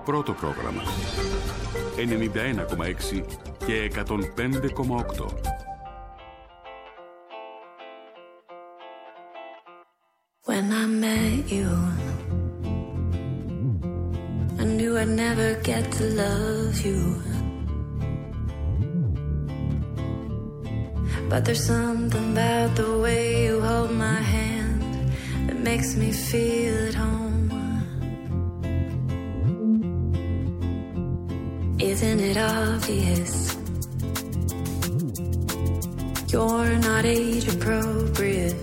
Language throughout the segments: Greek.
Πρώτο πρόγραμμα 91,6 και 105,8. When I met you, I knew I'd never get to love you. But there's something about the way you hold my hand that makes me feel at home. Isn't it obvious? You're not age appropriate.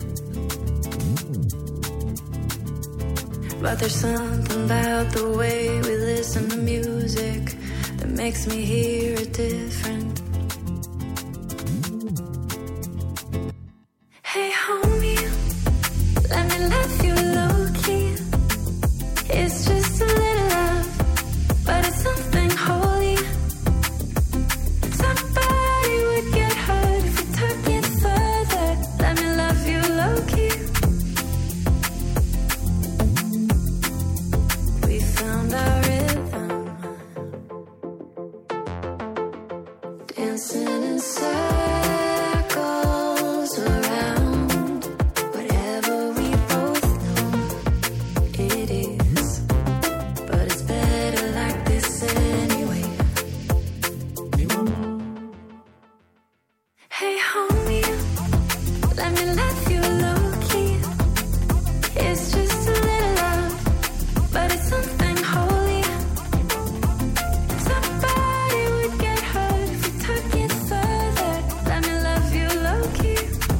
But there's something about the way we listen to music that makes me hear it different. Hey homie, let me love you low-key. It's just a little love, but it's something holy. Somebody would get hurt if we took it further. Let me love you low-key. We found our rhythm, dancing in circles around whatever we both know it is. But it's better like this anyway. Hey homie, let me love you low-key. It's just a little love, but it's something holy. Somebody would get hurt if we took it further. Let me love you low-key.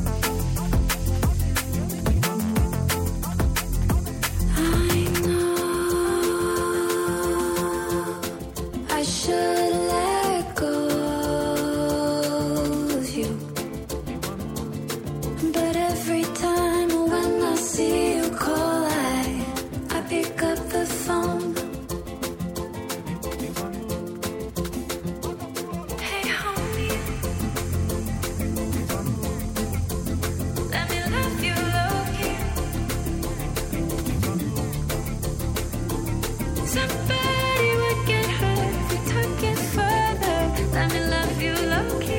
I know I should let go of you, but every time when I see you call, I pick up the phone. Hey homie, let me love you low-key. Somebody would get hurt if we took it further. Let me love you low-key.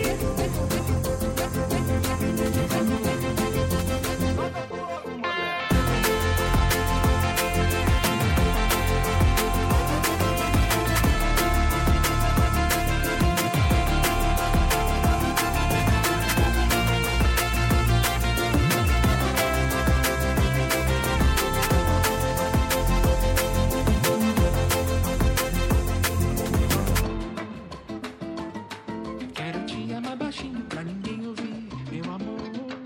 Quero te amar baixinho pra ninguém ouvir, meu amor.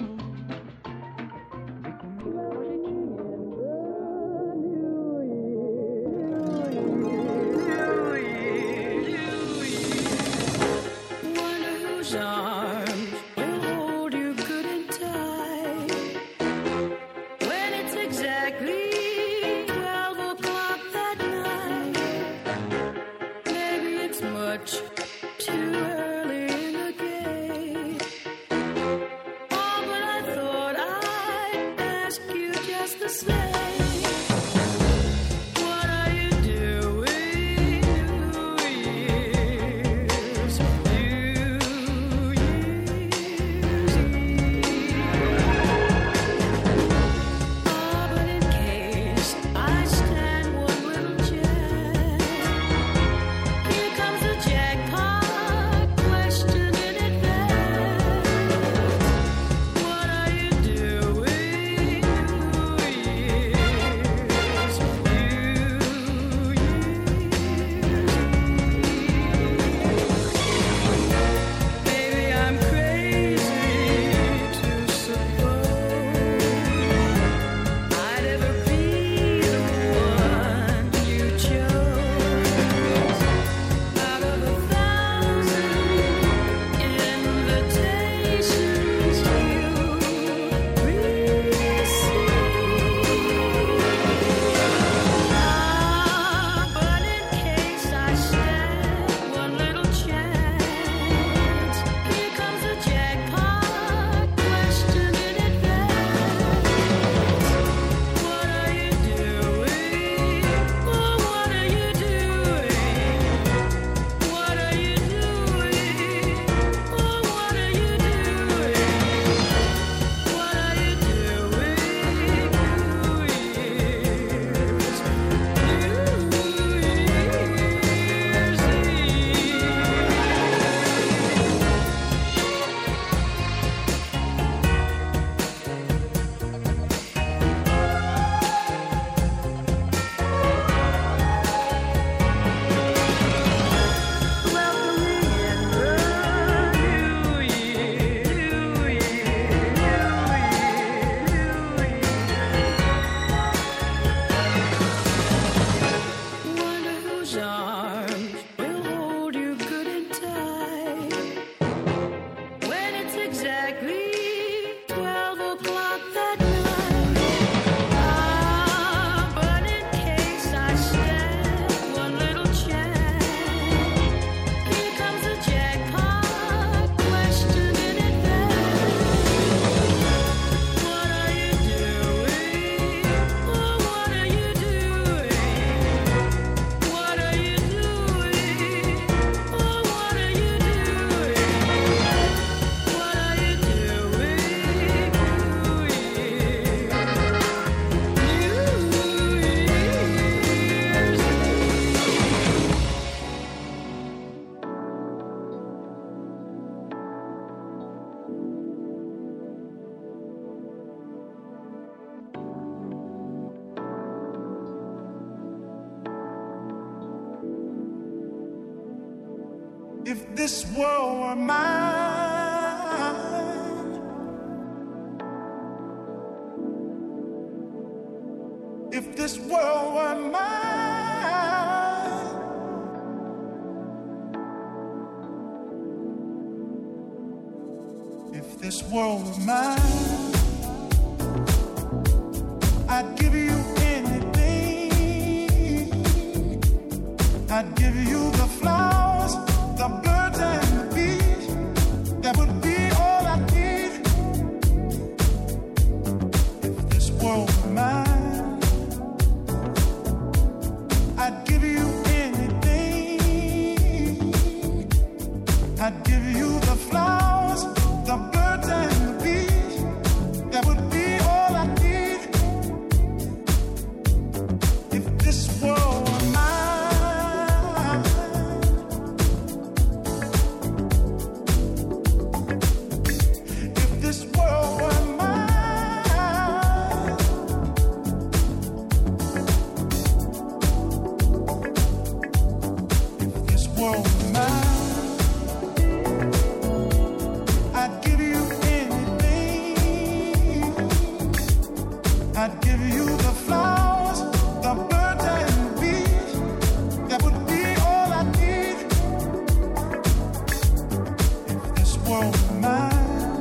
Wonder whose arms will hold you good and tight when it's exactly 12 o'clock that night. Maybe it's much too early in the day. Oh, but I thought I'd ask you just the same. What are you doing New Year's Eve? Oh, but in case I stand one little chance, here comes the jackpot. his arms will hold you good and tight. When it's exactly 12 o'clock that night. But in case I stand one little chance, here comes the jackpot question in advance. What are you doing? Oh, what are you doing? What are you doing? Oh, what are you doing? What are you doing? If this world were mine, if this world were mine, if this world were mine, I'd give you anything. I'd give you the flowers, the birds and the bees. That would be all I need. If this world were mine, I'd give you anything. I'd give you the flowers, the birds and the bees. That would be all I need. If this world were mine, if this world were mine, if this world were mine, I'd give you anything. I'd give you the flowers, the birds and the bees. That would be all I need. If this world were mine,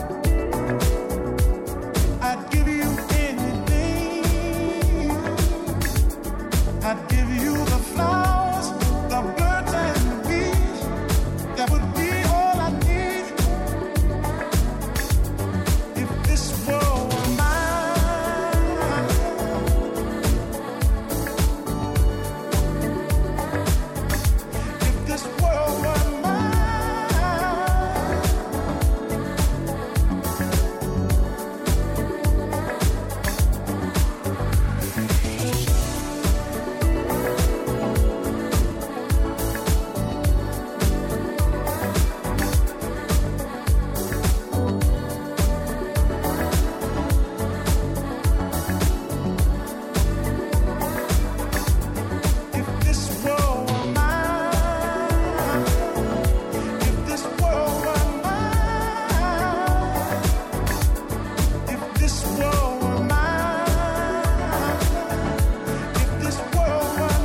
I'd give you anything. I'd give you the flowers, the birds and the bees. That would be all I need. If this world were mine, if this world were mine, if this world were mine, if this world were mine, if this world were mine, if this world were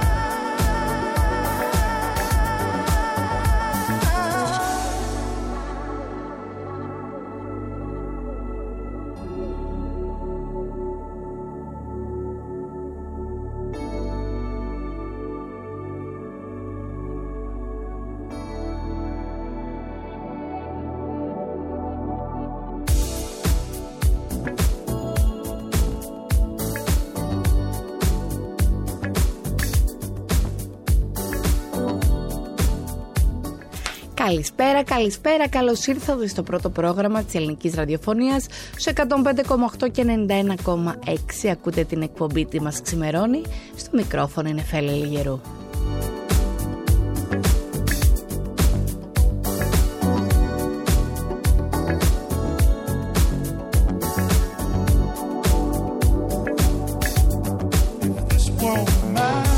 Καλησπέρα, καλησπέρα. Καλώς ήρθατε στο πρώτο πρόγραμμα της ελληνικής ραδιοφωνίας στο 105,8 και 91,6. Ακούτε την εκπομπή «Τι μας ξημερώνει». Στο μικρόφωνο είναι Φέλη Λιγερού. if this world were mine,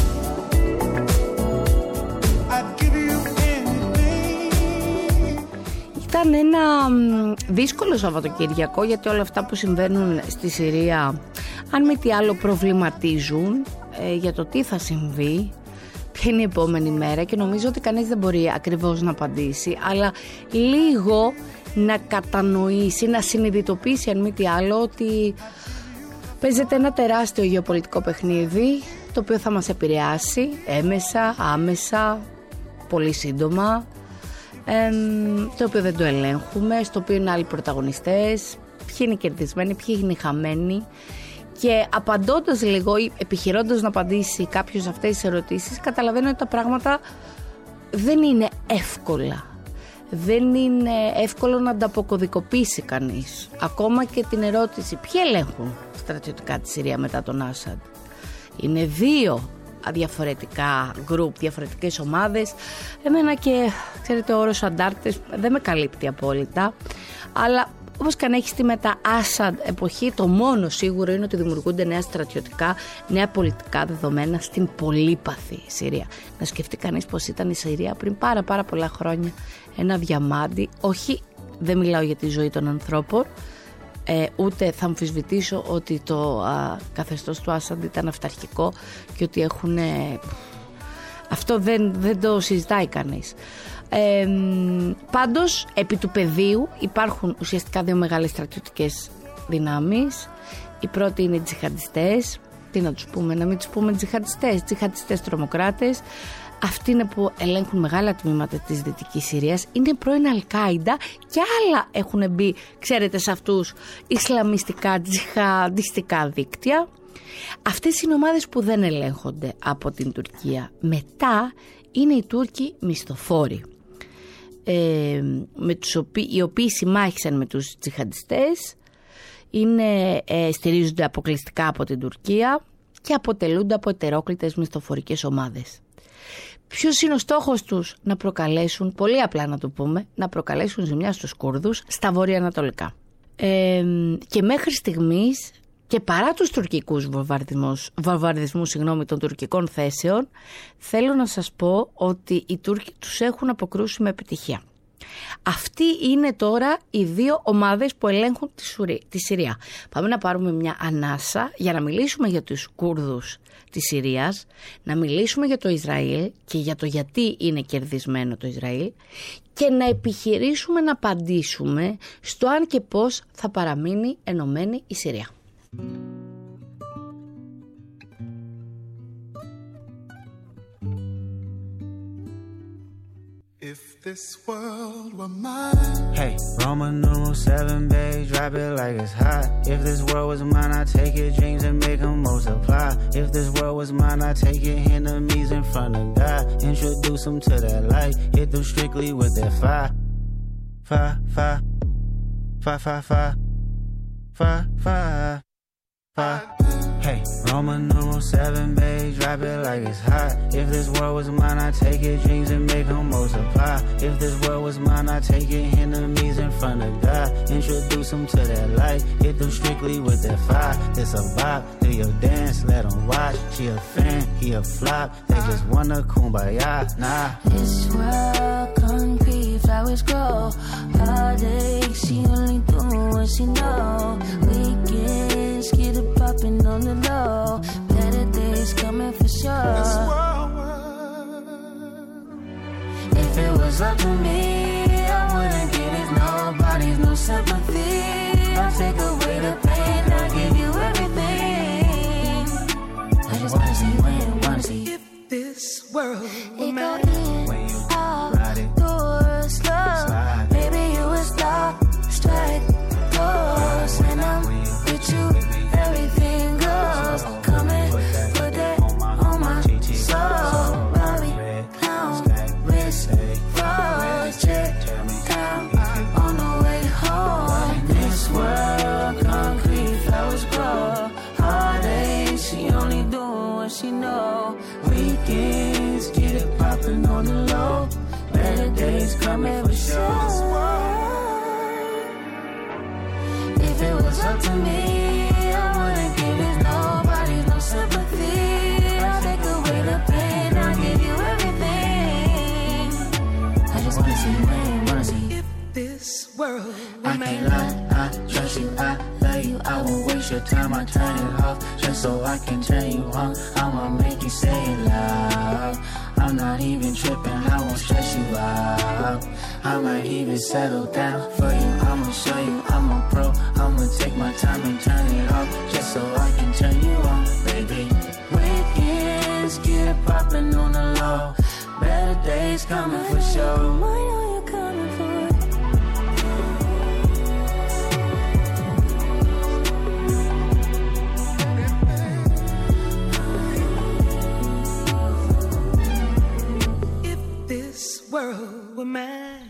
I'd give you anything. Ήταν ένα δύσκολο Σαββατοκυριακό, γιατί όλα αυτά που συμβαίνουν στη Συρία, αν μη τι άλλο, προβληματίζουν για το τι θα συμβεί. ποια είναι η επόμενη μέρα και νομίζω ότι κανείς δεν μπορεί ακριβώς να απαντήσει, αλλά λίγο να κατανοήσει, να συνειδητοποιήσει αν μη τι άλλο ότι παίζεται ένα τεράστιο γεωπολιτικό παιχνίδι το οποίο θα μας επηρεάσει έμεσα, άμεσα, πολύ σύντομα, το οποίο δεν το ελέγχουμε, στο οποίο είναι άλλοι πρωταγωνιστές, ποιοι είναι κερδισμένοι, ποιοι είναι χαμένοι. Και απαντώντας λίγο ή επιχειρώντας να απαντήσει κάποιος σε αυτές τις ερωτήσεις, καταλαβαίνω ότι τα πράγματα δεν είναι εύκολα. Δεν είναι εύκολο να ανταποκωδικοποιήσει κανείς. Ακόμα και την ερώτηση ποιοι ελέγχουν στρατιωτικά τη Συρία μετά τον Άσαντ. Είναι δύο διαφορετικά γκρουπ, διαφορετικές ομάδες. Εμένα και ξέρετε ο όρος αντάρτες δεν με καλύπτει απόλυτα, αλλά όπως και αν έχει στη μετά-Άσαντ εποχή, το μόνο σίγουρο είναι ότι δημιουργούνται νέα στρατιωτικά, νέα πολιτικά δεδομένα στην πολύπαθη Συρία. Να σκεφτεί κανείς πως ήταν η Συρία πριν πάρα πολλά χρόνια ένα διαμάντι. Όχι, δεν μιλάω για τη ζωή των ανθρώπων, ούτε θα αμφισβητήσω ότι το καθεστώς του Άσαντ ήταν αυταρχικό και ότι έχουν... αυτό δεν το συζητάει κανείς. Πάντως επί του πεδίου υπάρχουν ουσιαστικά δύο μεγάλες στρατιωτικές δυνάμεις. Η πρώτη είναι οι τζιχαντιστές. Τι να τους πούμε, να μην τους πούμε τζιχαντιστές τρομοκράτες. Αυτοί είναι που ελέγχουν μεγάλα τμήματα της Δυτικής Συρίας. Είναι πρώην Αλ-Κάιντα και άλλα έχουν μπει, ξέρετε, σε αυτούς ισλαμιστικά τζιχαντιστικά δίκτυα. Αυτές είναι ομάδες που δεν ελέγχονται από την Τουρκία. Είναι οι Τούρκοι μισθοφόροι, οι οποίοι συμμάχησαν με τους τζιχαντιστές, στηρίζονται αποκλειστικά από την Τουρκία και αποτελούνται από ετερόκλητες μισθοφορικές ομάδες. Ποιος είναι ο στόχος τους? Να προκαλέσουν, πολύ απλά να το πούμε, να προκαλέσουν ζημιά στους Κούρδους στα βορειοανατολικά. Και μέχρι στιγμής, και παρά τους τουρκικούς βομβαρδισμούς των τουρκικών θέσεων, θέλω να σας πω ότι οι Τούρκοι τους έχουν αποκρούσει με επιτυχία. Αυτοί είναι τώρα οι δύο ομάδες που ελέγχουν τη Συρία. Πάμε να πάρουμε μια ανάσα για να μιλήσουμε για τους Κούρδους της Συρίας, να μιλήσουμε για το Ισραήλ και για το γιατί είναι κερδισμένο το Ισραήλ και να επιχειρήσουμε να απαντήσουμε στο αν και πώς θα παραμείνει ενωμένη η Συρία. If this world were mine. Hey, Roman numeral 7, babe, drop it like it's hot. If this world was mine, I'd take your dreams and make them multiply. If this world was mine, I'd take your enemies in front of God. Introduce them to that light, hit them strictly with that fire. Fire, fire, fire, fire, fire, fire, fire. Hey, Roman numeral 7, babe, drop it like it's hot. If this world was mine, I'd take your dreams and make them multiply. If this world was mine, I'd take your enemies in front of God. Introduce them to that light, hit them strictly with that fire. This a bop, do your dance, let them watch. She a fan, he a flop, they just wanna kumbaya, nah. This world concrete, flowers grow. Heartache, she only do what she know. Weekends, get it poppin' on the low. Better days coming for sure. This world. If it was up to me, I wouldn't give it nobody's no sympathy. I'll take away the pain, I'll give you everything. I just wanna see when, wanna see. If this world were It go mine. in, out, door, slow. Maybe you would stop, strike, pose. And I'm with you, everything goes. Come and put that on my soul. Bobby, clown, wrist, froze, check, down, on the way home. This world, concrete, flowers grow. Heartache, she only doing what she know. Weekends, get it poppin' on the low. Better days coming for sure. If it was up to me, I wouldn't give it nobody's no sympathy. I'll take away the pain, I'll give you everything. I just wanna see when, wanna see. If this world I were can't mine. lie, I trust you, I love you. I won't waste your time, I turn it off just so I can turn you on. I'ma make you say it loud. not even tripping, I won't stress you out. I might even settle down for you. I'ma show you I'm a pro. I'ma take my time and turn it off just so I can turn you on, baby. Weekends get poppin' on the low. Better days coming for sure. I know you're coming for it. If this world were mine,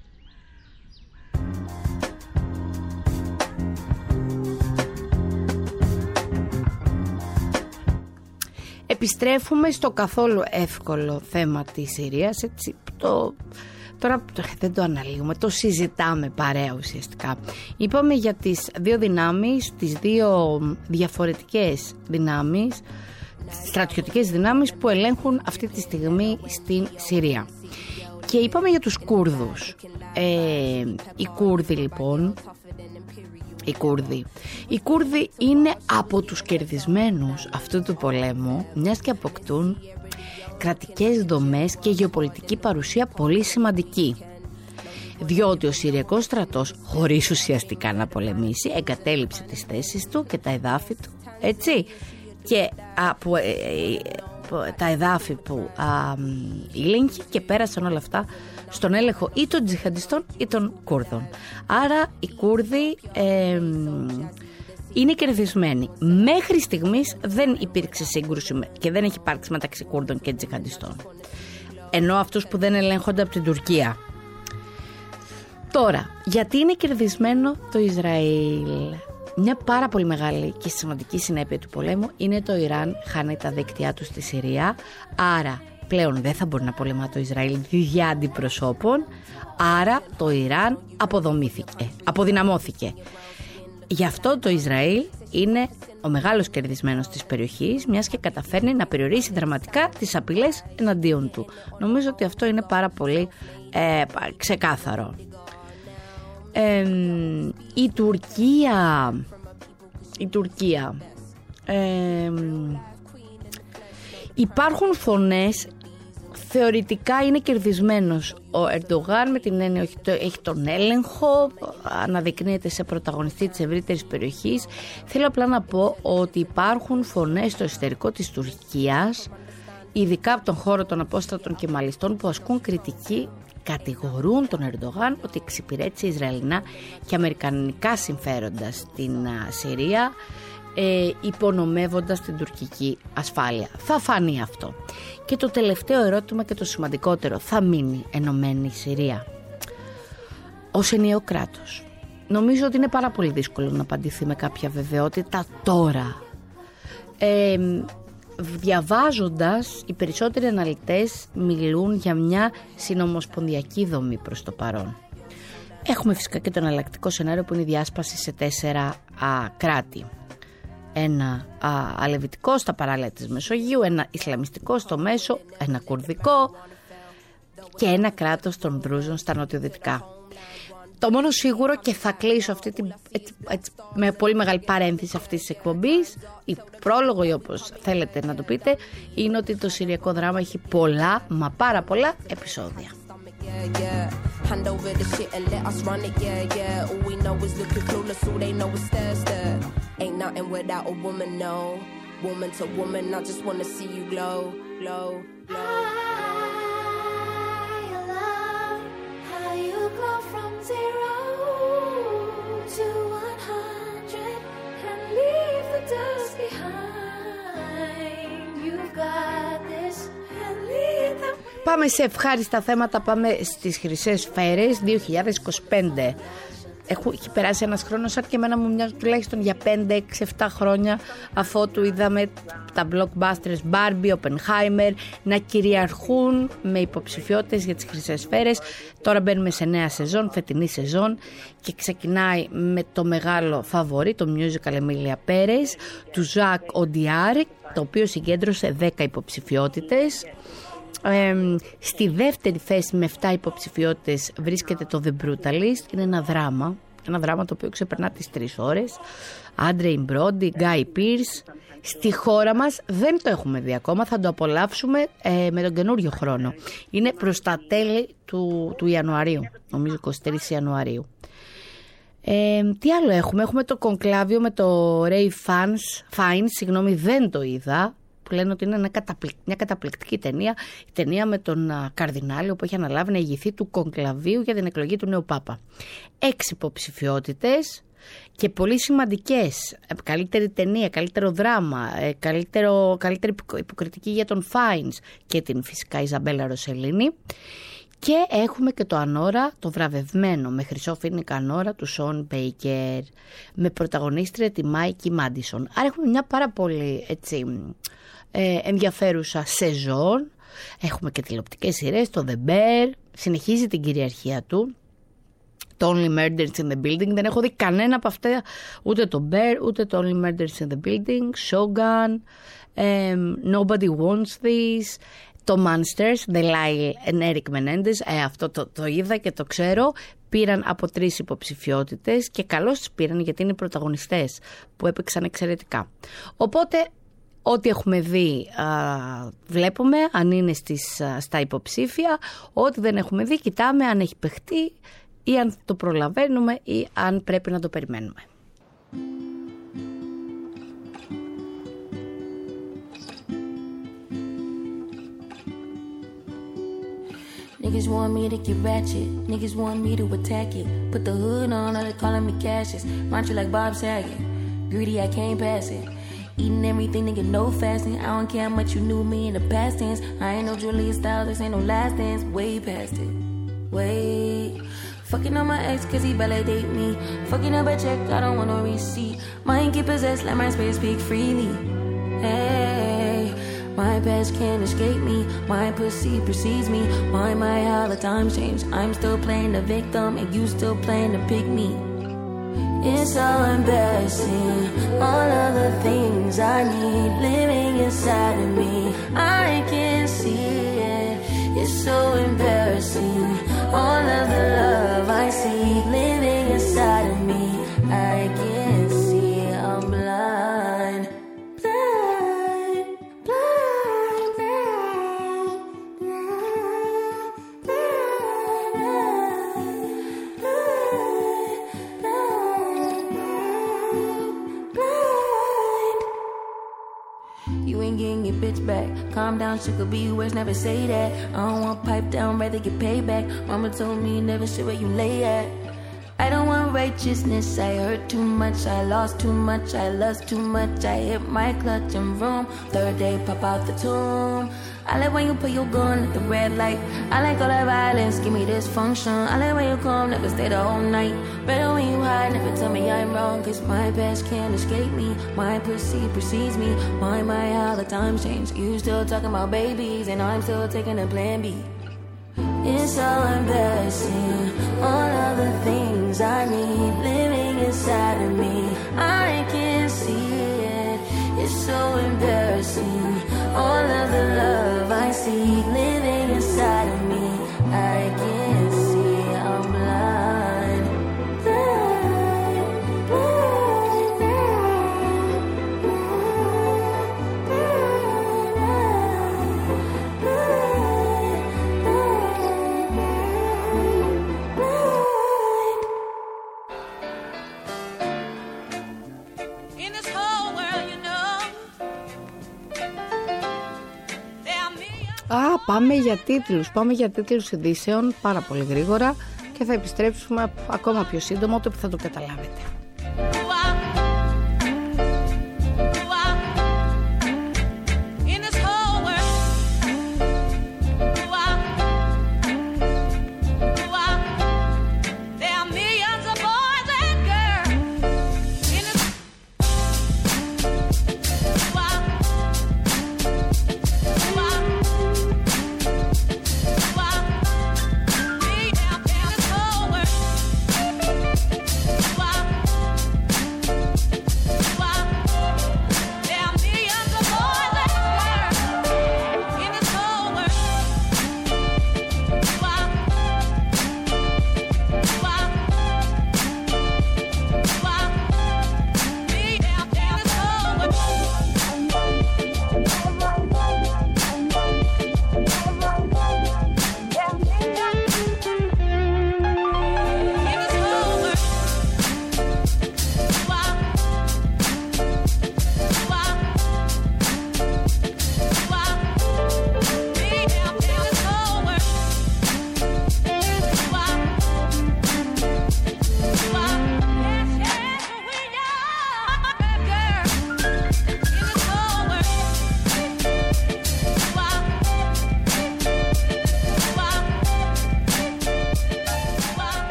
Επιστρέφουμε στο καθόλου εύκολο θέμα της Συρίας, έτσι, τώρα δεν το αναλύουμε, το συζητάμε παρέα ουσιαστικά. Είπαμε για τις δύο δυνάμεις, τις δύο διαφορετικές δυνάμεις, στρατιωτικές δυνάμεις που ελέγχουν αυτή τη στιγμή στην Συρία. Και είπαμε για τους Κούρδους. Οι Κούρδοι λοιπόν, οι Κούρδοι είναι από τους κερδισμένους αυτού του πολέμου, μιας και αποκτούν κρατικές δομές και γεωπολιτική παρουσία πολύ σημαντική. Διότι ο Συριακός στρατός, χωρίς ουσιαστικά να πολεμήσει, εγκατέλειψε τις θέσεις του και τα εδάφη του, έτσι, και τα εδάφη που ήλεγχε και πέρασαν όλα αυτά στον έλεγχο ή των τζιχαντιστών ή των Κούρδων. Άρα οι Κούρδοι είναι κερδισμένοι. Μέχρι στιγμής δεν υπήρξε σύγκρουση και δεν έχει υπάρξει μεταξύ Κούρδων και τζιχαντιστών. Ενώ αυτούς που δεν ελέγχονται από την Τουρκία. Τώρα, γιατί είναι κερδισμένο το Ισραήλ? Μια πάρα πολύ μεγάλη και σημαντική συνέπεια του πολέμου είναι το Ιράν χάνει τα δίκτυά του στη Συρία, άρα πλέον δεν θα μπορεί να πολεμά το Ισραήλ δια αντιπροσώπων, άρα το Ιράν αποδυναμώθηκε. Γι' αυτό το Ισραήλ είναι ο μεγάλος κερδισμένος της περιοχής, μιας και καταφέρνει να περιορίσει δραματικά τις απειλές εναντίον του. Νομίζω ότι αυτό είναι πάρα πολύ ξεκάθαρο. Η Τουρκία υπάρχουν φωνές, θεωρητικά είναι κερδισμένος ο Ερντογάν με την έννοια ότι έχει τον έλεγχο, αναδεικνύεται σε πρωταγωνιστή της ευρύτερης περιοχής. Θέλω απλά να πω ότι υπάρχουν φωνές στο εσωτερικό της Τουρκίας, ειδικά από τον χώρο των απόστατων κεμαλιστών, που ασκούν κριτική, κατηγορούν τον Ερντογάν ότι εξυπηρέτησε Ισραηλινά και αμερικανικά συμφέροντα στην Συρία, υπονομεύοντας την τουρκική ασφάλεια. Θα φανεί αυτό. Και το τελευταίο ερώτημα και το σημαντικότερο, θα μείνει ενωμένη η Συρία ως ενιαίο κράτος? Νομίζω ότι είναι πάρα πολύ δύσκολο να απαντηθεί με κάποια βεβαιότητα τώρα. Διαβάζοντας, οι περισσότεροι αναλυτές μιλούν για μια συνομοσπονδιακή δομή προς το παρόν. Έχουμε φυσικά και το εναλλακτικό σενάριο που είναι η διάσπαση σε 4 κράτη. Ένα αλεβιτικό στα παράλια της Μεσογείου, ένα ισλαμιστικό στο μέσο, ένα κουρδικό και ένα κράτος των Δρούζων στα νοτιοδυτικά. Το μόνο σίγουρο, και θα κλείσω αυτή με πολύ μεγάλη παρένθεση αυτής της εκπομπής, η πρόλογο ή όπως θέλετε να το πείτε, είναι ότι το συριακό δράμα έχει πολλά, μα πάρα πολλά επεισόδια. Hand over the shit and let us run it, yeah. All we know is looking clueless, all they know is stare. Ain't nothing without a woman, no. Woman to woman, I just wanna see you glow, glow, glow. I love how you go from 0 to 100 and leave the dust behind. You've got this and leave them. Πάμε σε ευχάριστα θέματα, πάμε στις χρυσές σφαίρες 2025. Έχει περάσει ένας χρόνος, σαν και εμένα μου μοιάζει τουλάχιστον για 5, 6, 7 χρόνια, αφότου είδαμε τα blockbusters Barbie, Oppenheimer να κυριαρχούν με υποψηφιότητες για τις χρυσές σφαίρες. Τώρα μπαίνουμε σε νέα σεζόν, φετινή σεζόν, και ξεκινάει με το μεγάλο φαβορί, το musical Emilia Perez του Jacques Audiard, το οποίο συγκέντρωσε 10 υποψηφιότητες. Στη δεύτερη θέση με 7 υποψηφιότητες βρίσκεται το The Brutalist. Είναι ένα δράμα Ένα δράμα το οποίο ξεπερνά τις 3 ώρες. Άντρεϊν Μπρόντι, Γκάι Πίρς. Στη χώρα μας δεν το έχουμε δει ακόμα, θα το απολαύσουμε με τον καινούριο χρόνο. Είναι προς τα τέλη του Ιανουαρίου, νομίζω 23 Ιανουαρίου. Τι άλλο έχουμε? Έχουμε το κονκλάβιο με το Ray Fiennes, δεν το είδα, που λένε ότι είναι μια καταπληκτική ταινία. Η ταινία με τον Καρδινάλιο που έχει αναλάβει να ηγηθεί του κονκλαβίου για την εκλογή του νέου Πάπα. 6 υποψηφιότητες και πολύ σημαντικές. Καλύτερη ταινία, καλύτερο δράμα, καλύτερη υποκριτική για τον Fiennes και την φυσικά Ιζαμπέλα Ροσελίνη. Και έχουμε και το Ανώρα, το βραβευμένο με χρυσό φίνικα Ανώρα του Σον Μπέικερ, με πρωταγωνίστρια τη Μάικη Μάντισον. Άρα έχουμε μια πάρα πολύ ενδιαφέρουσα σεζόν. Έχουμε και τηλεοπτικές σειρές, το The Bear, συνεχίζει την κυριαρχία του. Το Only Murders in the Building, δεν έχω δει κανένα από αυτά, ούτε το Bear, ούτε το Only Murders in the Building, Shogun, Nobody Wants This, το Monsters, The Lyle and Eric Menendez, αυτό το είδα και το ξέρω. Πήραν από 3 υποψηφιότητες και καλώς τις πήραν γιατί είναι οι πρωταγωνιστές που έπαιξαν εξαιρετικά. Οπότε ό,τι έχουμε δει βλέπουμε, αν είναι στα υποψήφια, ό,τι δεν έχουμε δει κοιτάμε αν έχει παιχτεί ή αν το προλαβαίνουμε ή αν πρέπει να το περιμένουμε. Niggas want me to get ratchet. Niggas want me to attack it. Put the hood on, all they calling me Cassius. Mantra like Bob Saget. Greedy, I can't pass it. Eating everything, nigga, no fasting. I don't care how much you knew me in the past tense. I ain't no Julia Stiles, this ain't no last dance. Way past it. Wait. Fucking on my ex cause he validate me. Fucking up a check, I don't want no receipt. Mind get possessed, let my space speak freely. Hey. My past can't escape me. My pussy precedes me. My, how the times change. I'm still playing the victim and you still playing to pick me. It's so embarrassing. All of the things I need living inside of me. I can't see it. It's so embarrassing. All of the love I see living inside of me. I can't see. I'm blind. Bitch back, calm down, she could be worse, never say that. I don't want pipe down, rather get paid back. Mama told me never shit where you lay at. I don't want righteousness, I hurt too much, I lost too much, I lust too much, I hit my clutch and vroom. Third day, pop out the tomb. I like when you put your gun at the red light. I like all that violence, give me dysfunction. I like when you come, never stay the whole night. Better when you hide, never tell me I'm wrong. Cause my past can't escape me. My pussy precedes me. My, how the times change. You still talking about babies and I'm still taking a plan B. It's so embarrassing. All of the things I need living inside of me. I can't see it. It's so embarrassing. All of the love I see living inside of me. I can't see. I'm blind. Blind, blind, blind, blind, blind. In this whole world, you know. Πάμε για τίτλους ειδήσεων πάρα πολύ γρήγορα και θα επιστρέψουμε ακόμα πιο σύντομα, οπότε θα το καταλάβετε.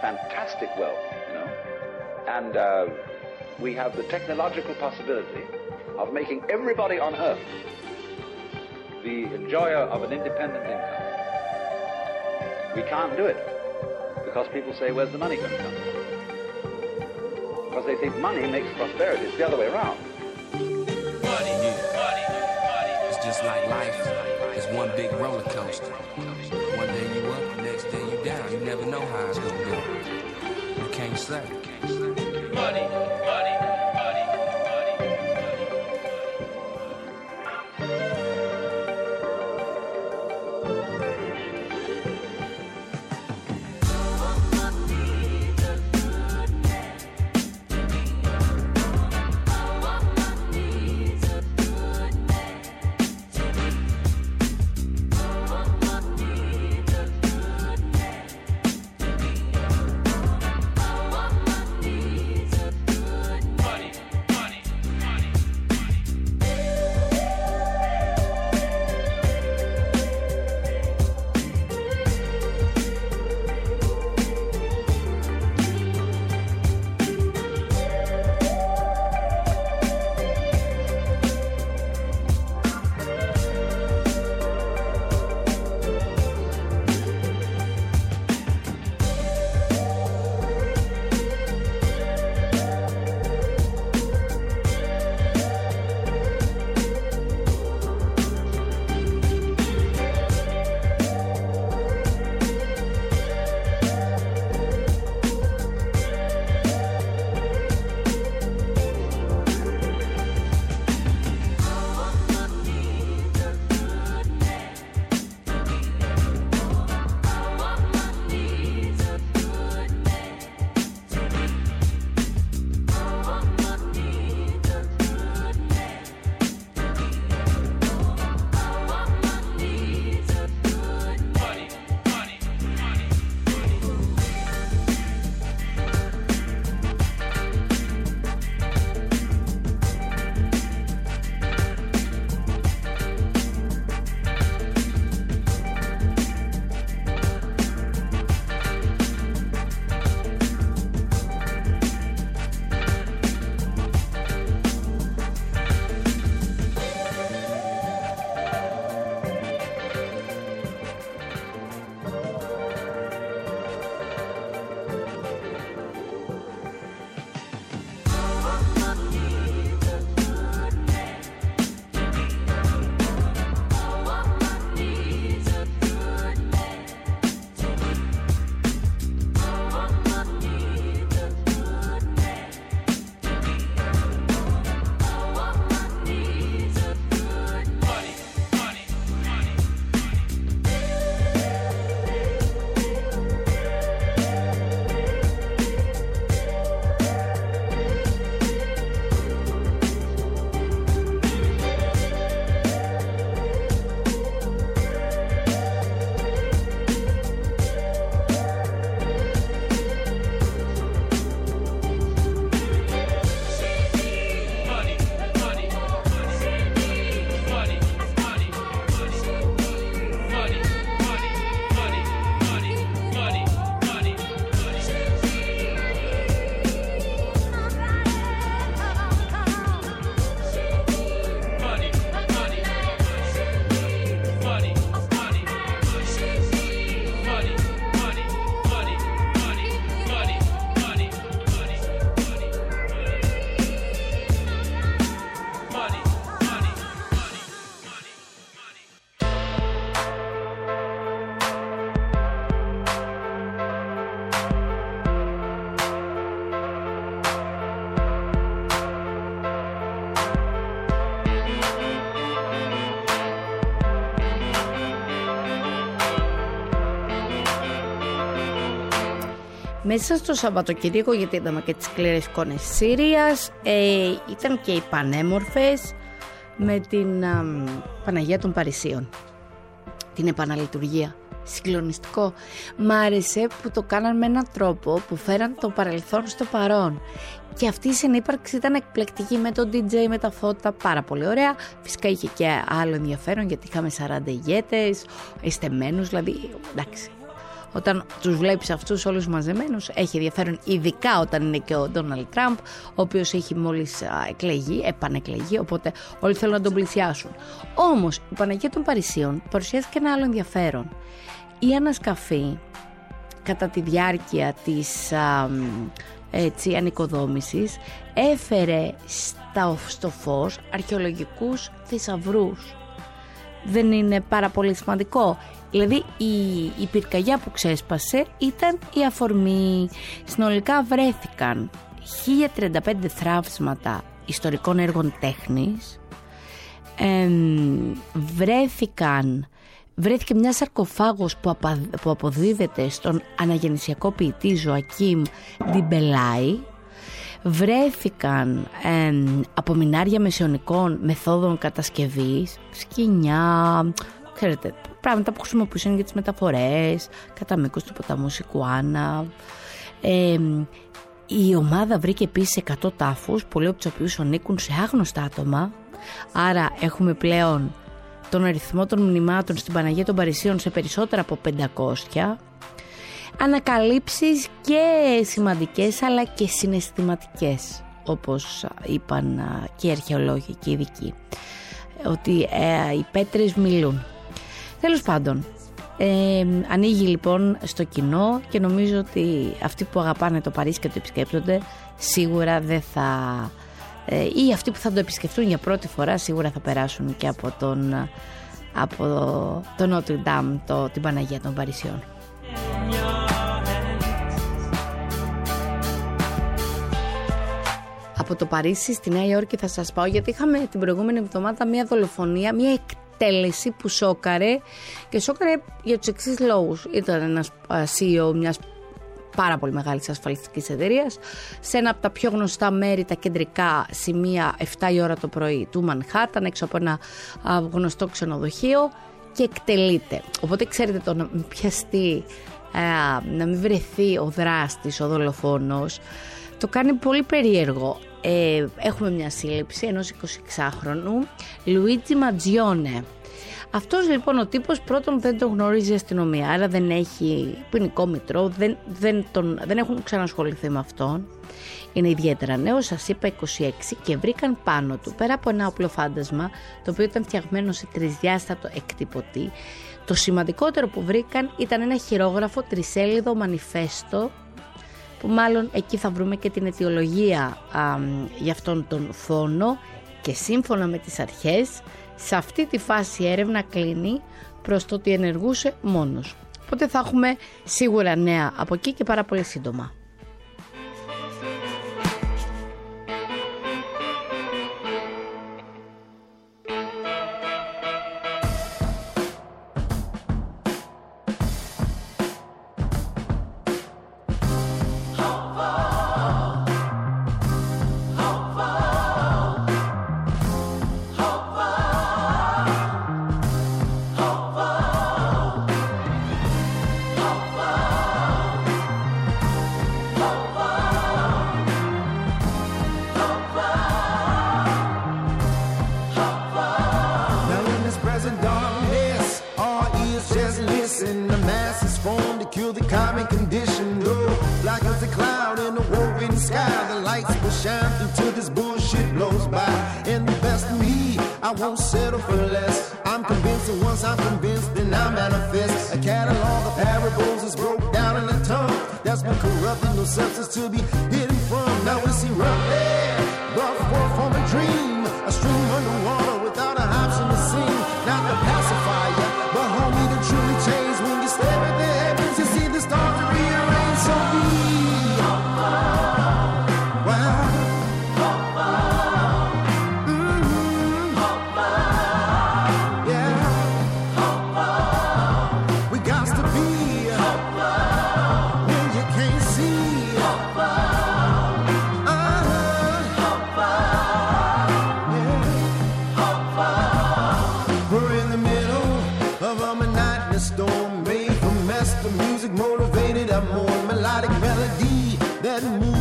fantastic wealth, you know, and we have the technological possibility of making everybody on earth the enjoyer of an independent income. We can't do it because people say, where's the money going to come? Because they think money makes prosperity. It's the other way around. Money. It's just like life. It's one big roller coaster. One day you up, the next day you down. You never know how it's gonna go. You can't say. Money. Μέσα στο Σαββατοκύριακο, γιατί είδαμε και τις σκληρές εικόνες της Συρίας, ήταν και οι πανέμορφες με την Παναγία των Παρισίων, την επαναλειτουργία. Συγκλονιστικό. Μ' άρεσε που το κάναν με έναν τρόπο που φέραν το παρελθόν στο παρόν. Και αυτή η συνύπαρξη ήταν εκπληκτική με τον DJ, με τα φώτα, πάρα πολύ ωραία. Φυσικά είχε και άλλο ενδιαφέρον γιατί είχαμε 40 ηγέτες, εστεμένους, δηλαδή εντάξει. όταν τους βλέπεις αυτούς όλους μαζεμένους, έχει ενδιαφέρον, ειδικά όταν είναι και ο Ντόναλντ Τραμπ, ο οποίος έχει μόλις επανεκλεγεί, οπότε όλοι θέλουν να τον πλησιάσουν. Όμως η Παναγία των Παρισίων παρουσιάζει και ένα άλλο ενδιαφέρον. Η ανασκαφή κατά τη διάρκεια της ανοικοδόμησης έφερε στο φως αρχαιολογικούς θησαυρούς. Δεν είναι πάρα πολύ σημαντικό? Δηλαδή η πυρκαγιά που ξέσπασε ήταν η αφορμή. Συνολικά βρέθηκαν 1035 θραύσματα ιστορικών έργων τέχνης, βρέθηκε μια σαρκοφάγος που αποδίδεται στον αναγεννησιακό ποιητή Ζωακίμ Ντιμπελάι, βρέθηκαν απομεινάρια μεσαιωνικών μεθόδων κατασκευής, σκοινιά, ξέρετε, πράγματα που χρησιμοποιούσαν για τις μεταφορές κατά μήκος του ποταμού Σικουάνα. Η ομάδα βρήκε επίσης 100 τάφους, πολλοί από τους οποίους ανήκουν σε άγνωστα άτομα. Άρα έχουμε πλέον τον αριθμό των μνημάτων στην Παναγία των Παρισίων σε περισσότερα από 500. Ανακαλύψεις και σημαντικές αλλά και συναισθηματικές, όπως είπαν και οι αρχαιολόγοι και οι ειδικοί, ότι οι πέτρες μιλούν. Τέλος πάντων, ανοίγει λοιπόν στο κοινό και νομίζω ότι αυτοί που αγαπάνε το Παρίσι και το επισκέπτονται σίγουρα δεν θα, ή αυτοί που θα το επισκεφτούν για πρώτη φορά σίγουρα θα περάσουν και από το Notre Dame, την Παναγία των Παρισιών. Από το Παρίσι στη Νέα Υόρκη θα σας πάω, γιατί είχαμε την προηγούμενη εβδομάδα μια δολοφονία, μια εκτέλεση που σόκαρε, και σόκαρε για τους εξής λόγους. Ήταν ένας CEO μιας πάρα πολύ μεγάλης ασφαλιστικής εταιρείας σε ένα από τα πιο γνωστά μέρη, τα κεντρικά σημεία, 7 η ώρα το πρωί του Μανχάταν, έξω από ένα γνωστό ξενοδοχείο, και εκτελείται. Οπότε ξέρετε, το να μην πιαστεί, να μην βρεθεί ο δράστης, ο δολοφόνος, το κάνει πολύ περίεργο. Έχουμε μια σύλληψη ενός 26χρονου, Λουίτζι Ματζιόνε. Αυτός λοιπόν ο τύπος, πρώτον δεν τον γνωρίζει η αστυνομία, άρα δεν έχει ποινικό μητρό, δεν έχουν ξανασχοληθεί με αυτόν. Είναι ιδιαίτερα νέος, σας είπα 26, και βρήκαν πάνω του, πέρα από ένα όπλο φάντασμα, το οποίο ήταν φτιαγμένο σε τρισδιάστατο εκτυπωτή, το σημαντικότερο που βρήκαν ήταν ένα χειρόγραφο τρισέλιδο μανιφέστο, που μάλλον εκεί θα βρούμε και την αιτιολογία για αυτόν τον φόνο, και σύμφωνα με τις αρχές, σε αυτή τη φάση η έρευνα κλείνει προς το ότι ενεργούσε μόνος. Οπότε θα έχουμε σίγουρα νέα από εκεί και πάρα πολύ σύντομα. I won't settle for less. I'm convinced that once I'm convinced, then I manifest. A catalog of parables is broke down in a tongue that's been corrupted, no substance to be hidden from. Now we see rough there, rough work from a dream, a stream underwater without an option to sing. Not the pacifier, but homie, the truly change when you stare at the heavens. You see the stars to rearrange, so be.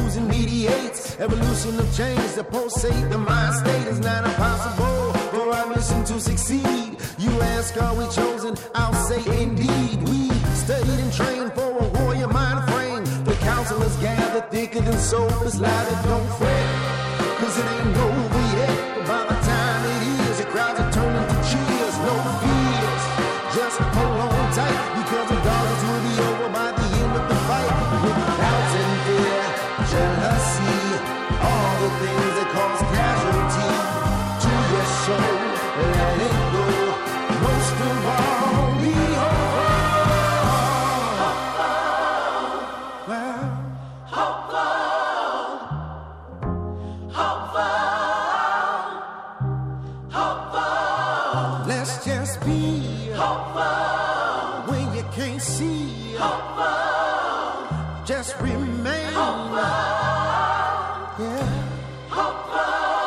Evolution of change that pulsate the mind state is not impossible. For I'm conditioned to succeed. You ask, are we chosen? I'll say indeed. We studied and trained for a warrior mind frame. The counselors gather thicker than soulless louder. Don't fret, cause it ain't over yet. But by the time it is, the crowds are turning to cheers. No fears, just hold on tight, because the dogs will be over by the end of the fight. With doubts and fear, jealousy, all the things that cause casualty to your soul. Let it go. Most of all, be hopeful. Well, hopeful, hopeful, hopeful. Let's just be hopeful when you can't see. Hopeful, just remain hopeful. Yeah, hopeful.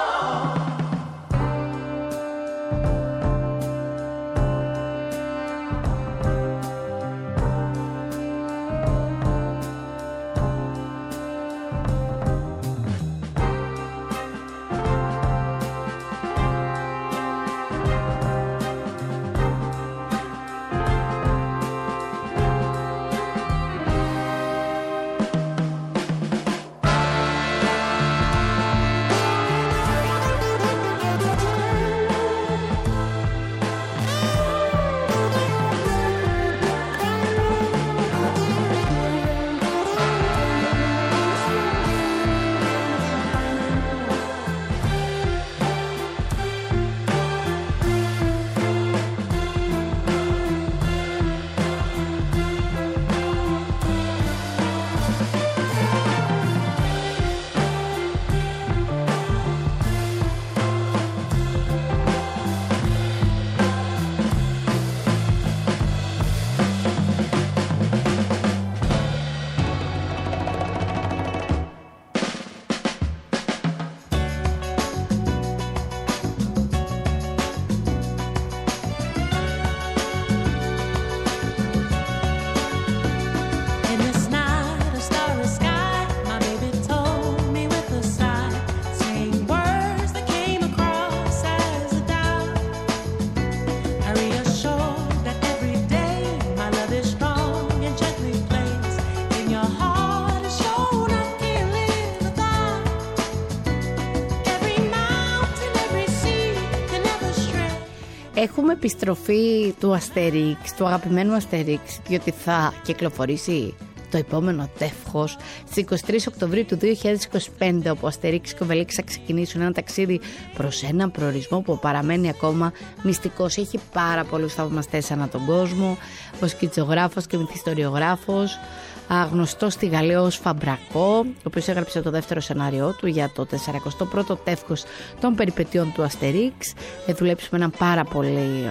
Έχουμε επιστροφή του Asterix, του αγαπημένου Asterix, διότι θα κυκλοφορήσει το επόμενο τεύχος στις 23 Οκτωβρίου του 2025, όπου ο Asterix και ο Obelix θα ξεκινήσουν ένα ταξίδι προς έναν προορισμό που παραμένει ακόμα μυστικός. Έχει πάρα πολλούς θαυμαστές ανά τον κόσμο, ο σκητσογράφος και μυθιστοριογράφος, γνωστός στη Γαλλία ως Φαμπρακό, ο οποίος έγραψε το δεύτερο σενάριό του για το 41ο τεύχος των περιπετειών του Asterix. Δουλέψει με έναν πάρα πολύ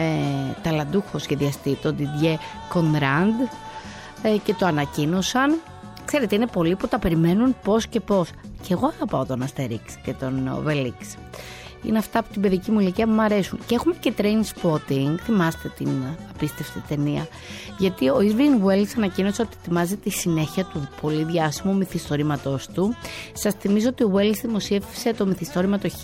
ταλαντούχο σχεδιαστή, τον Didier Conrad, και το ανακοίνωσαν. Ξέρετε, είναι πολλοί που τα περιμένουν πώς και πώς. Και εγώ αγαπάω τον Asterix και τον Obelix. Είναι αυτά από την παιδική μου ηλικία που μου αρέσουν. Και έχουμε και Trainspotting, θυμάστε την απίστευτη ταινία. Γιατί ο Irving Welsh ανακοίνωσε ότι ετοιμάζει τη συνέχεια του πολύ διάσημου μυθιστορήματος του. Σας θυμίζω ότι ο Welsh δημοσίευσε το μυθιστόρημα το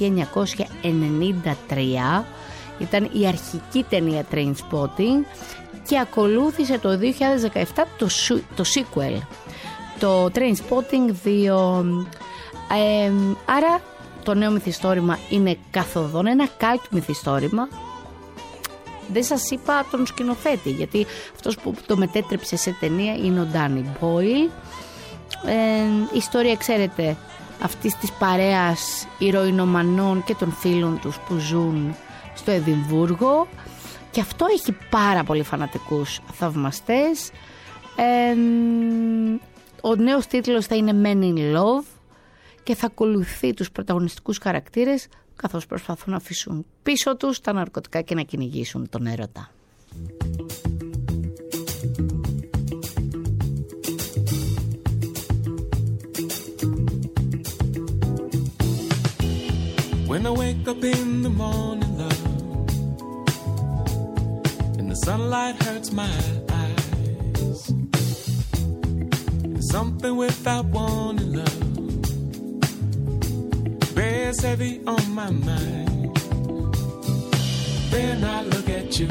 1993. Ήταν η αρχική ταινία Trainspotting και ακολούθησε το 2017 το sequel, το Trainspotting 2. Άρα το νέο μυθιστόρημα είναι καθοδόν ένα cult μυθιστόρημα. Δεν σας είπα τον σκηνοθέτη, γιατί αυτός που το μετέτρεψε σε ταινία είναι ο Danny Boyle. Η ιστορία, ξέρετε, αυτής της παρέας ηρωινομανών και των φίλων τους που ζουν στο Εδιμβούργο, και αυτό έχει πάρα πολύ φανατικούς θαυμαστές. Ο νέος τίτλος θα είναι Men in Love και θα ακολουθεί τους πρωταγωνιστικούς χαρακτήρες καθώς προσπαθούν να αφήσουν πίσω τους τα ναρκωτικά και να κυνηγήσουν τον έρωτα. When I wake up in the morning, love, and the sunlight hurts my eyes, and something without warning, love, bears heavy on my mind. Then I look at you,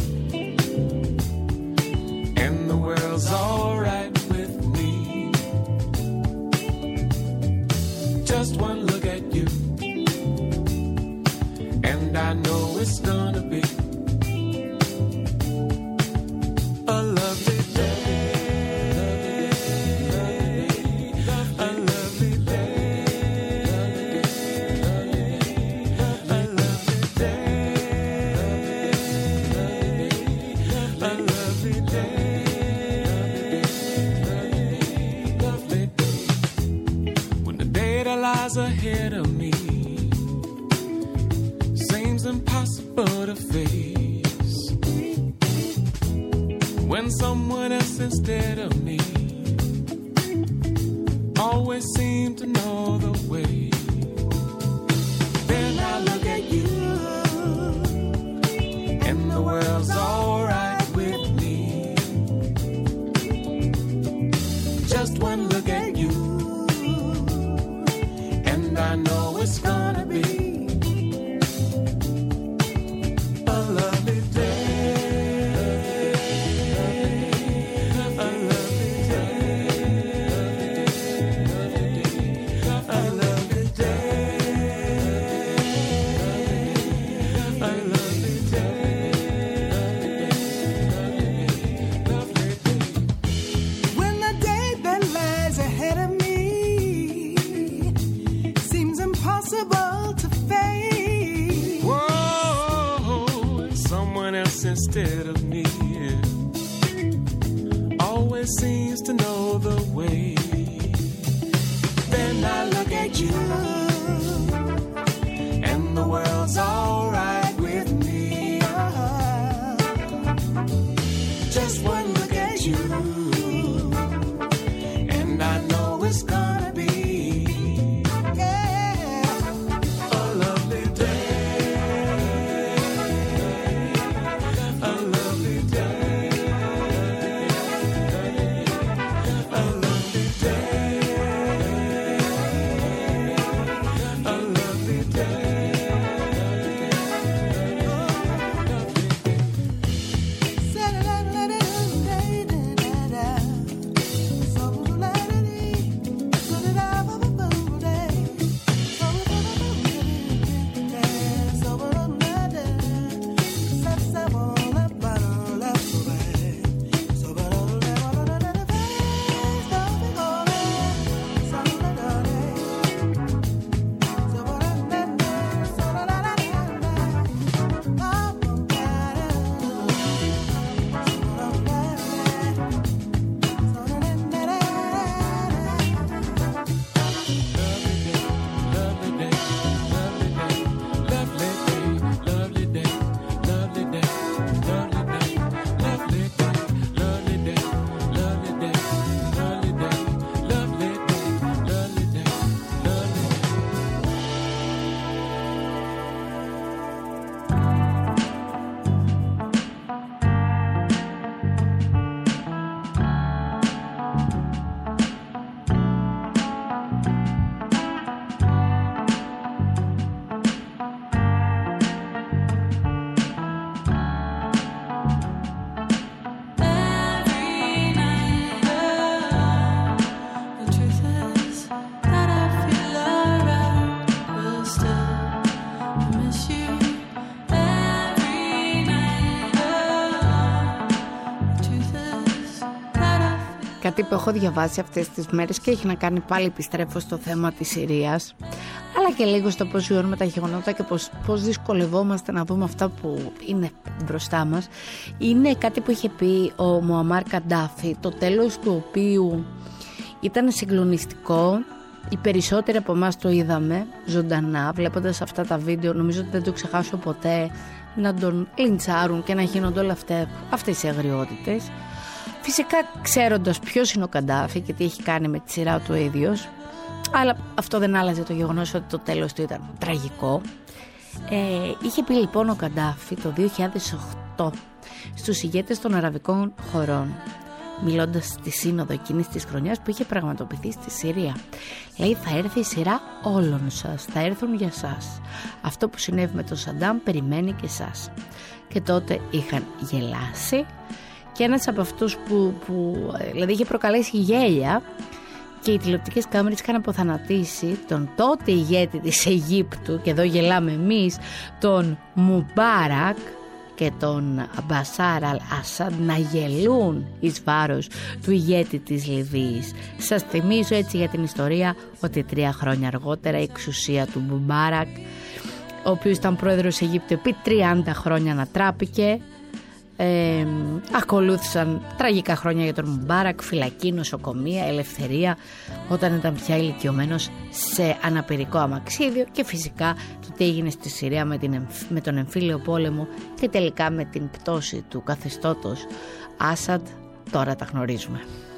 and the world's alright with me. Just one look at you, and I know it's gonna be a lovely day. Ahead of me seems impossible to face when someone else instead of me always seems to know the way. Then I look at you, and the world's alright with me. Just one look at you, I know it's gonna be a lovely day, a lovely day, a lovely day, a lovely day, lovely day. When the day that lies ahead of me impossible to face. Whoa, someone else instead of me always seems to know the way. Then I look at you, and the world's alright with me. Just one look at you, and I know it's gonna be Κάτι που έχω διαβάσει αυτές τις μέρες και έχει να κάνει, πάλι επιστρέφω στο θέμα της Συρίας, αλλά και λίγο στο πώς βιώνουμε τα γεγονότα και πώς δυσκολευόμαστε να δούμε αυτά που είναι μπροστά μας. Είναι κάτι που είχε πει ο Μουαμάρ Καντάφη, το τέλος του οποίου ήταν συγκλονιστικό. Οι περισσότεροι από εμάς το είδαμε ζωντανά, βλέποντας αυτά τα βίντεο. Νομίζω ότι δεν το ξεχάσω ποτέ, να τον λιντσάρουν και να γίνονται όλα αυτές οι αγριότητες. Φυσικά ξέροντας ποιος είναι ο Καντάφη και τι έχει κάνει με τη σειρά του ο ίδιος, αλλά αυτό δεν άλλαζε το γεγονός ότι το τέλος του ήταν τραγικό. Είχε πει λοιπόν ο Καντάφη το 2008 στους ηγέτες των αραβικών χωρών μιλώντας στη σύνοδο εκείνης της χρονιάς που είχε πραγματοποιηθεί στη Συρία. Λέει, θα έρθει η σειρά όλων σας, θα έρθουν για σας. Αυτό που συνέβη με τον Σαντάμ περιμένει και εσάς. Και τότε είχαν γελάσει και ένας από αυτούς που δηλαδή είχε προκαλέσει γέλια και οι τηλεοπτικές κάμερες είχαν αποθανατήσει τον τότε ηγέτη της Αιγύπτου, και εδώ γελάμε εμείς, τον Μουμπάρακ, και τον Μπασάρ Αλ Ασάντ να γελούν εις βάρος του ηγέτη της Λιβύης. Σας θυμίζω έτσι για την ιστορία ότι 3 χρόνια αργότερα η εξουσία του Μουμπάρακ, ο οποίος ήταν πρόεδρος Αιγύπτου επί 30 χρόνια, ανατράπηκε. Ακολούθησαν τραγικά χρόνια για τον Μουμπάρακ, φυλακή, νοσοκομεία, ελευθερία όταν ήταν πια ηλικιωμένος σε αναπηρικό αμαξίδιο, και φυσικά το τι έγινε στη Συρία με τον εμφύλιο πόλεμο και τελικά με την πτώση του καθεστώτος Άσαντ, τώρα τα γνωρίζουμε.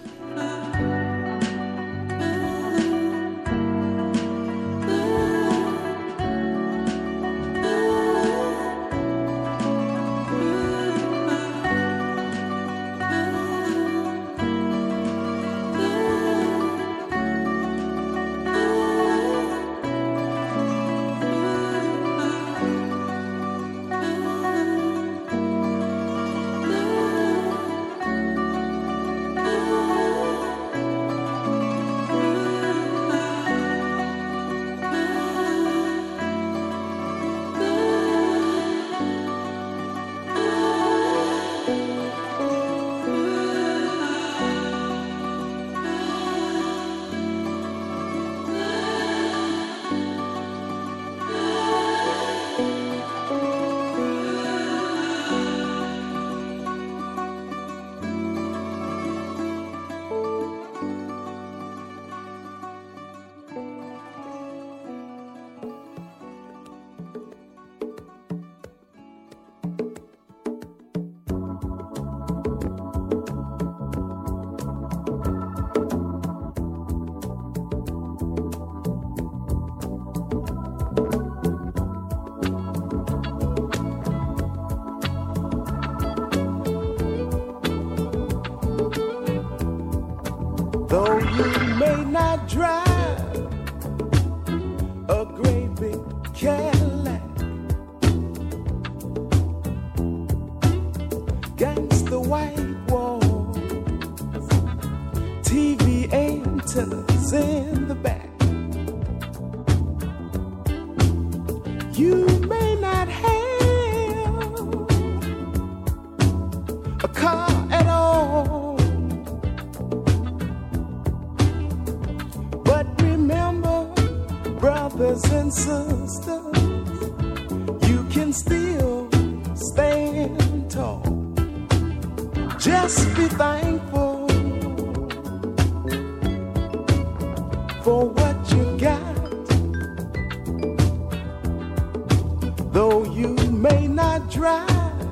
Though you may not drive a great big Cadillac, against the white walls, TV antennas in the back. You may not have a car at all, brothers and sisters, you can still stand tall. Just be thankful for what you got. Though you may not drive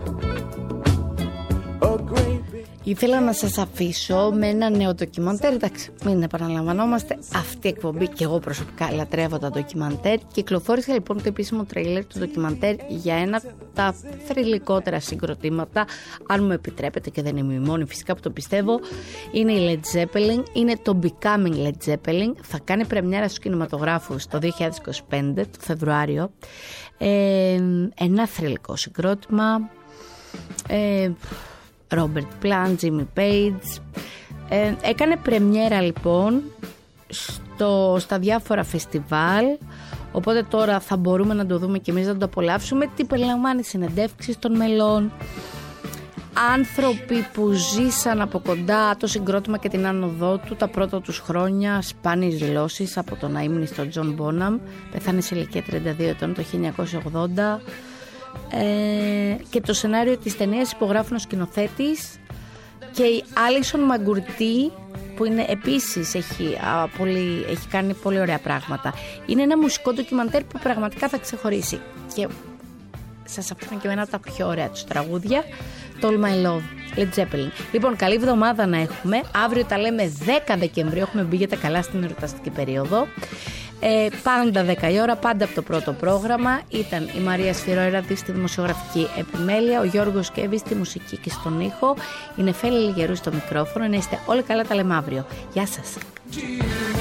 a great big. Ήθελα να σας αφήσω με ένα νέο ντοκιμαντέρ. Εντάξει, μην επαναλαμβανόμαστε. Αυτή η εκπομπή και εγώ προσωπικά λατρεύω τα ντοκιμαντέρ. Κυκλοφόρησε λοιπόν το επίσημο τρέιλερ του ντοκιμαντέρ για ένα από τα θρυλικότερα συγκροτήματα, αν μου επιτρέπετε, και δεν είμαι η μόνη φυσικά που το πιστεύω. Είναι η Led Zeppelin. Είναι το Becoming Led Zeppelin. Θα κάνει πρεμιέρα στους κινηματογράφους το 2025, το Φεβρουάριο. Ένα θρυλικό συγκρότημα. Robert Plant, Jimmy Page. Έκανε πρεμιέρα λοιπόν στα διάφορα φεστιβάλ, οπότε τώρα θα μπορούμε να το δούμε και εμείς να το απολαύσουμε. Τι περιλαμβάνει συνεντεύξεις των μελών, άνθρωποι που ζήσαν από κοντά το συγκρότημα και την άνοδό του τα πρώτα τους χρόνια, σπάνιες δηλώσεις από τον αείμνηστο John Bonham, πεθάνε σε ηλικία 32 ετών το 1980. Και το σενάριο της ταινίας υπογράφουν ο σκηνοθέτης και η Άλισον Μαγκουρτή, που είναι επίσης έχει κάνει πολύ ωραία πράγματα. Είναι ένα μουσικό ντοκιμαντέρ που πραγματικά θα ξεχωρίσει, και σας αφήνω και με ένα από τα πιο ωραία τους τραγούδια, το All My Love, Led Zeppelin. Λοιπόν, καλή εβδομάδα να έχουμε. Αύριο τα λέμε 10 Δεκεμβρίου, έχουμε μπει για τα καλά στην εορταστική περίοδο. Πάντα 10 η ώρα, πάντα από το πρώτο πρόγραμμα. Ήταν η Μαρία Σφυρόιραδη στη δημοσιογραφική επιμέλεια, ο Γιώργος Κέβης στη μουσική και στον ήχο, η Νεφέλη Λιγερού στο μικρόφωνο. Να είστε όλοι καλά, τα λέμε αύριο. Γεια σας.